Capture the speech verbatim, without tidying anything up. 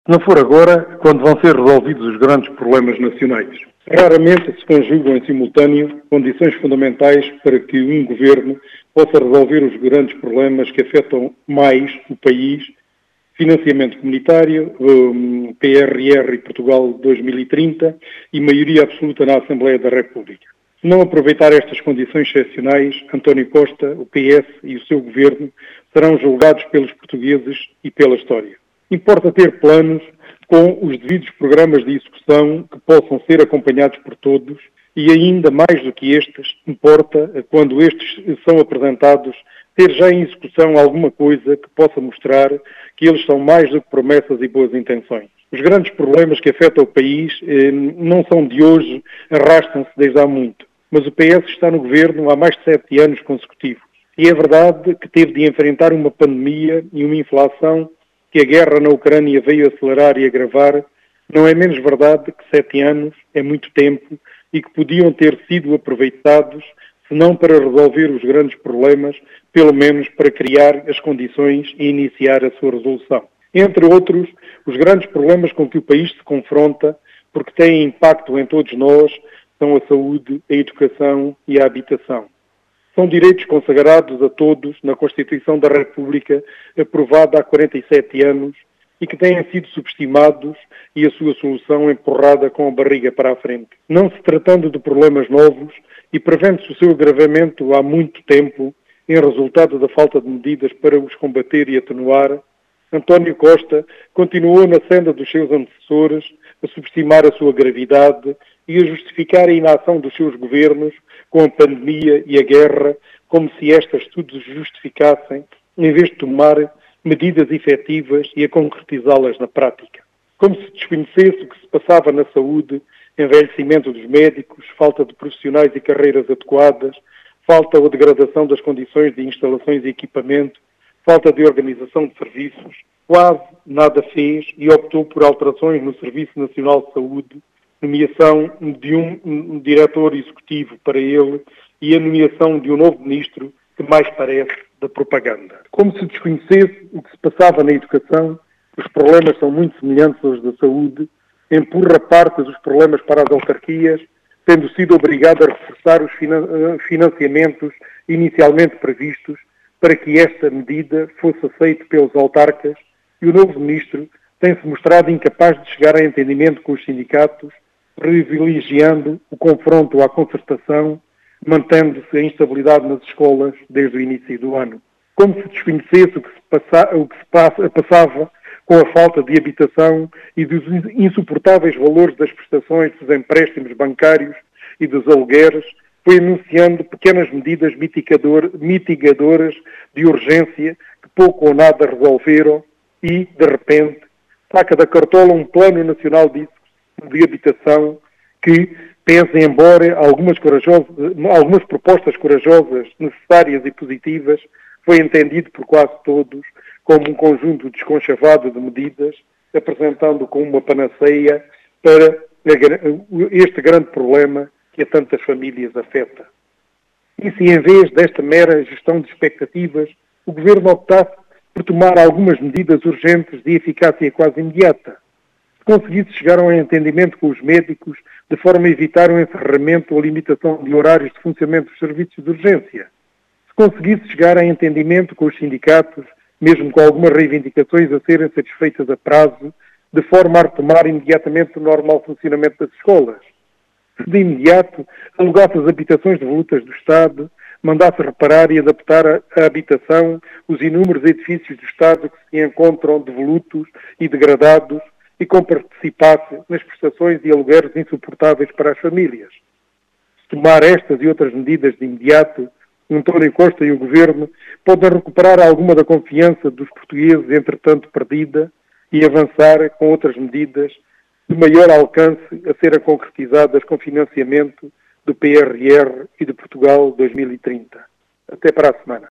Se não for agora, quando vão ser resolvidos os grandes problemas nacionais. Raramente se conjugam em simultâneo condições fundamentais para que um governo possa resolver os grandes problemas que afetam mais o país: financiamento comunitário, P R R e Portugal dois mil e trinta e maioria absoluta na Assembleia da República. Se não aproveitar estas condições excepcionais, António Costa, o P S e o seu governo serão julgados pelos portugueses e pela história. Importa ter planos com os devidos programas de execução que possam ser acompanhados por todos e, ainda mais do que estes, importa, quando estes são apresentados, ter já em execução alguma coisa que possa mostrar que eles são mais do que promessas e boas intenções. Os grandes problemas que afetam o país eh, não são de hoje, arrastam-se desde há muito. Mas o P S está no governo há mais de sete anos consecutivos. E é verdade que teve de enfrentar uma pandemia e uma inflação que a guerra na Ucrânia veio acelerar e agravar. Não é menos verdade que sete anos é muito tempo e que podiam ter sido aproveitados, se não para resolver os grandes problemas, pelo menos para criar as condições e iniciar a sua resolução. Entre outros, os grandes problemas com que o país se confronta, porque têm impacto em todos nós, são a saúde, a educação e a habitação. São direitos consagrados a todos na Constituição da República, aprovada há quarenta e sete anos, e que têm sido subestimados e a sua solução empurrada com a barriga para a frente. Não se tratando de problemas novos e prevendo-se o seu agravamento há muito tempo, em resultado da falta de medidas para os combater e atenuar, António Costa continuou na senda dos seus antecessores a subestimar a sua gravidade e a justificar a inação dos seus governos com a pandemia e a guerra, como se estas tudo justificassem, em vez de tomar medidas efetivas e a concretizá-las na prática. Como se desconhecesse o que se passava na saúde, envelhecimento dos médicos, falta de profissionais e carreiras adequadas, falta ou degradação das condições de instalações e equipamento, falta de organização de serviços, quase nada fez e optou por alterações no Serviço Nacional de Saúde, nomeação de um, um diretor executivo para ele e a nomeação de um novo ministro que mais parece da propaganda. Como se desconhecesse o que se passava na educação, os problemas são muito semelhantes aos da saúde, empurra parte dos problemas para as autarquias, tendo sido obrigado a reforçar os financiamentos inicialmente previstos para que esta medida fosse aceita pelos autarcas, e o novo ministro tem-se mostrado incapaz de chegar a entendimento com os sindicatos, privilegiando o confronto à concertação, mantendo-se a instabilidade nas escolas desde o início do ano. Como se desconhecesse o que se, passa, o que se passa, passava com a falta de habitação e dos insuportáveis valores das prestações dos empréstimos bancários e dos alugueres, foi anunciando pequenas medidas mitigadoras de urgência que pouco ou nada resolveram e, de repente, saca da cartola um plano nacional de, de habitação que, pese embora algumas, algumas propostas corajosas, necessárias e positivas, foi entendido por quase todos como um conjunto desconchavado de medidas, apresentando como uma panaceia para este grande problema que a tantas famílias afeta. E se em vez desta mera gestão de expectativas, o Governo optasse por tomar algumas medidas urgentes de eficácia quase imediata, se conseguisse chegar a um entendimento com os médicos de forma a evitar o encerramento ou a limitação de horários de funcionamento dos serviços de urgência, se conseguisse chegar a entendimento com os sindicatos, mesmo com algumas reivindicações a serem satisfeitas a prazo, de forma a retomar imediatamente o normal funcionamento das escolas, se de imediato alugasse as habitações devolutas do Estado, mandasse reparar e adaptar à habitação os inúmeros edifícios do Estado que se encontram devolutos e degradados e comparticipasse nas prestações e alugueres insuportáveis para as famílias. Se tomar estas e outras medidas de imediato, António Costa e o Governo podem recuperar alguma da confiança dos portugueses, entretanto perdida, e avançar com outras medidas de maior alcance a serem concretizadas com financiamento do P R R e de Portugal dois mil e trinta. Até para a semana.